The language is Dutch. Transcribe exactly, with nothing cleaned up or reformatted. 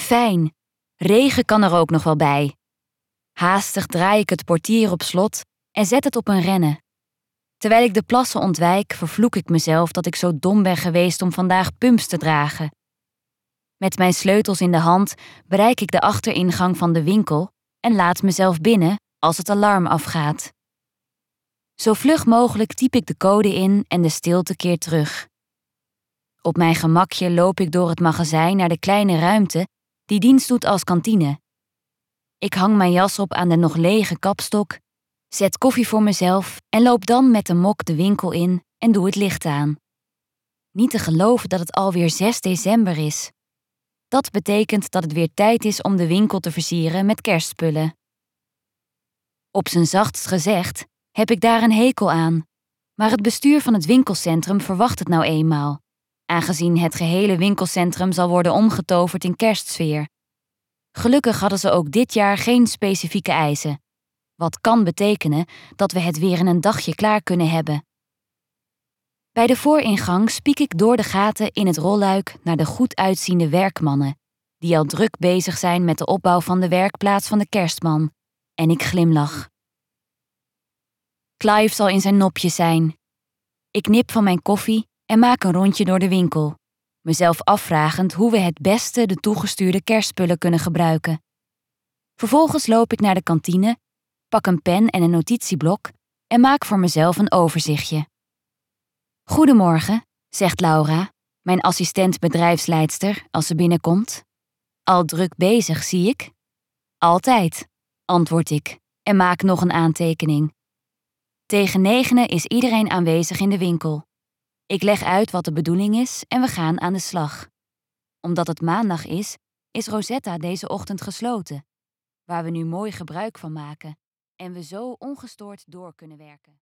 fijn. Regen kan er ook nog wel bij. Haastig draai ik het portier op slot en zet het op een rennen. Terwijl ik de plassen ontwijk, vervloek ik mezelf dat ik zo dom ben geweest om vandaag pumps te dragen. Met mijn sleutels in de hand bereik ik de achteringang van de winkel en laat mezelf binnen als het alarm afgaat. Zo vlug mogelijk typ ik de code in en de stilte keert terug. Op mijn gemakje loop ik door het magazijn naar de kleine ruimte die dienst doet als kantine. Ik hang mijn jas op aan de nog lege kapstok, zet koffie voor mezelf en loop dan met de mok de winkel in en doe het licht aan. Niet te geloven dat het alweer zes december is. Dat betekent dat het weer tijd is om de winkel te versieren met kerstspullen. Op zijn zachtst gezegd heb ik daar een hekel aan, maar het bestuur van het winkelcentrum verwacht het nou eenmaal, aangezien het gehele winkelcentrum zal worden omgetoverd in kerstsfeer. Gelukkig hadden ze ook dit jaar geen specifieke eisen, wat kan betekenen dat we het weer in een dagje klaar kunnen hebben. Bij de vooringang spiek ik door de gaten in het rolluik naar de goed uitziende werkmannen, die al druk bezig zijn met de opbouw van de werkplaats van de kerstman, en ik glimlach. Clive zal in zijn nopjes zijn. Ik nip van mijn koffie en maak een rondje door de winkel, mezelf afvragend hoe we het beste de toegestuurde kerstspullen kunnen gebruiken. Vervolgens loop ik naar de kantine, pak een pen en een notitieblok en maak voor mezelf een overzichtje. Goedemorgen, zegt Laura, mijn assistent bedrijfsleidster, als ze binnenkomt. Al druk bezig, zie ik. Altijd, antwoord ik en maak nog een aantekening. Tegen negenen is iedereen aanwezig in de winkel. Ik leg uit wat de bedoeling is en we gaan aan de slag. Omdat het maandag is, is Rosetta deze ochtend gesloten, waar we nu mooi gebruik van maken en we zo ongestoord door kunnen werken.